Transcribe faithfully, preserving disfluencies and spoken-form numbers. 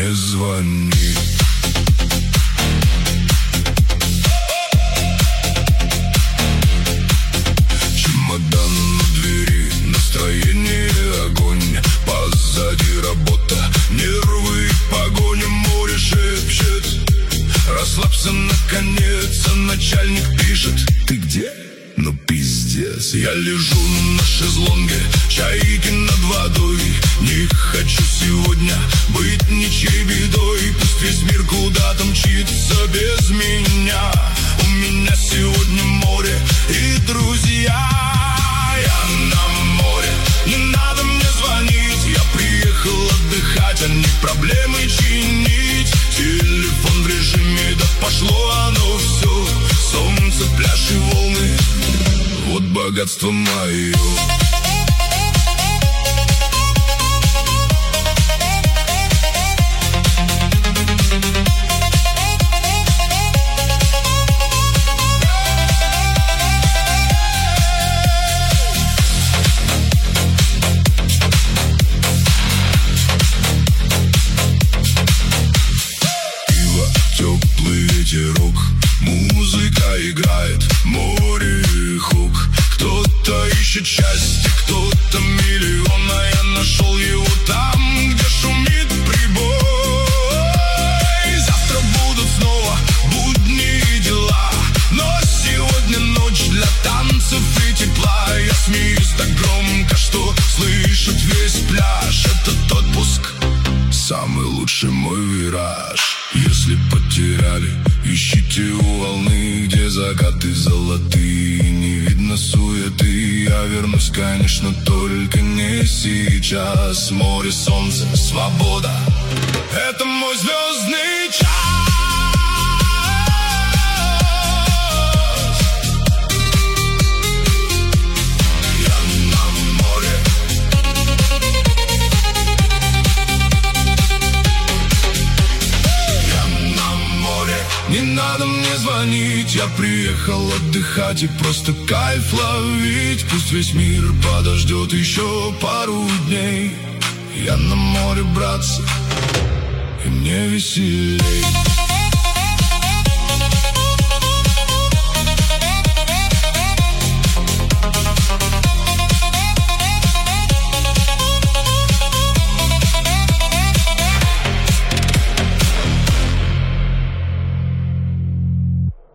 не звони. Чемодан на двери, настроение огонь. Позади работа, нервы и погоня. Море шепчет, расслабься наконец, а начальник пишет: ты где? Ну пиздец. Я лежу на шезлонге, чайки над водой. Не хочу сегодня быть ничьей бедой. Пусть весь мир куда-то мчится без меня. У меня сегодня море и друзья. Я на море, не надо мне звонить. Я приехал отдыхать, а не проблемы чинить. Телефон в режиме, да пошло оно все. Солнце, пляж и волны, вот богатство мое. Пиво, теплый ветерок, музыка играет, море и хук. Кто-то ищет счастье, кто-то миллион, а я нашел его там, где шумит прибой. Завтра будут снова будни и дела, но сегодня ночь для танцев и тепла. Я смеюсь так громко, что слышит весь пляж. Этот отпуск самый лучший мой вираж. Если потеряли, ищите у волны, где закаты золотые, не видно суеты. Я вернусь, конечно, только не сейчас. Море, солнце, свобода — это мой звездный час. Я на море. Не надо мне звонить, я приехал отдыхать и просто кайф ловить. Пусть весь мир подождет еще пару дней. Я на море, братцы, и мне веселей.